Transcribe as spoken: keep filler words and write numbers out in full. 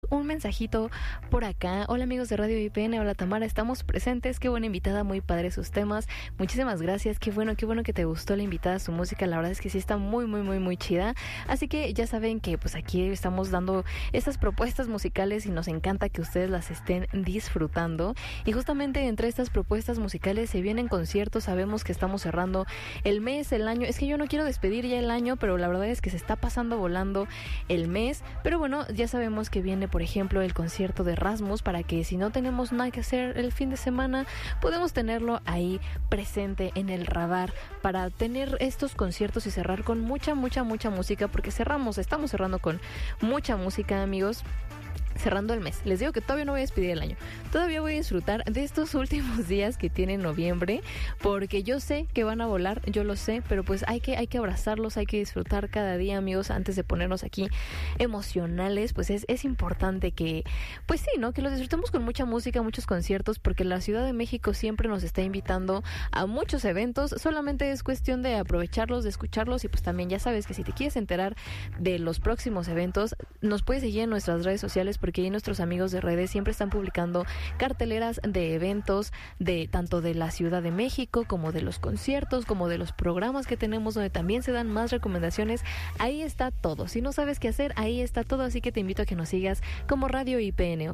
un mensajito por acá. Hola amigos de Radio I P N, hola Tamara, estamos presentes, qué buena invitada, muy padre sus temas, muchísimas gracias, qué bueno, qué bueno que te gustó la invitada, su música, la verdad es que sí está muy, muy, muy, muy chida, así que ya saben que pues aquí estamos dando estas propuestas musicales y nos encanta que ustedes las estén disfrutando, y justamente entre estas propuestas musicales se vienen conciertos, sabemos que estamos cerrando el mes, el año, es que yo no quiero despedir ya el año, pero la verdad es que se está pasando volando el mes, pero bueno, ya sabemos que viene por ejemplo el concierto de Rasmus, para que si no tenemos nada que hacer el fin de semana, podemos tenerlo ahí presente en el radar, para tener estos conciertos y cerrar con mucha, mucha, mucha música, porque cerramos, estamos cerrando con mucha música, amigos. Cerrando el mes, les digo que todavía no voy a despedir el año, todavía voy a disfrutar de estos últimos días que tiene noviembre, porque yo sé que van a volar, yo lo sé, pero pues hay que, hay que abrazarlos, hay que disfrutar cada día, amigos, antes de ponernos aquí emocionales, pues es, es importante que, pues sí, ¿no? Que los disfrutemos con mucha música, muchos conciertos, porque la Ciudad de México siempre nos está invitando a muchos eventos, solamente es cuestión de aprovecharlos, de escucharlos, y pues también ya sabes que si te quieres enterar de los próximos eventos, nos puedes seguir en nuestras redes sociales, porque ahí nuestros amigos de redes siempre están publicando carteleras de eventos, de tanto de la Ciudad de México, como de los conciertos, como de los programas que tenemos, donde también se dan más recomendaciones. Ahí está todo. Si no sabes qué hacer, ahí está todo, así que te invito a que nos sigas como Radio I P N